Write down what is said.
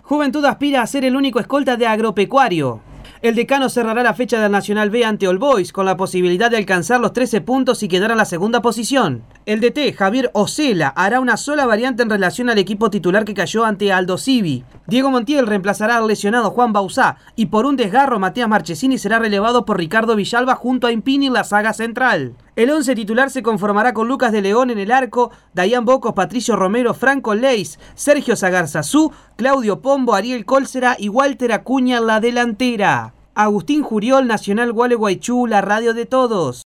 Juventud aspira a ser el único escolta de Agropecuario. El Decano cerrará la fecha del Nacional B ante All Boys con la posibilidad de alcanzar los 13 puntos y quedar en la segunda posición. El DT, Javier Ocela, hará una sola variante en relación al equipo titular que cayó ante Aldo Civi. Diego Montiel reemplazará al lesionado Juan Bauzá y por un desgarro Matías Marchesini será relevado por Ricardo Villalba junto a Impini en la saga central. El 11 titular se conformará con Lucas de León en el arco, Dayan Bocos, Patricio Romero, Franco Leis, Sergio Sagarzazú, Claudio Pombo, Ariel Cólcera y Walter Acuña en la delantera. Agustín Juriol, Nacional Gualeguaychú, la radio de todos.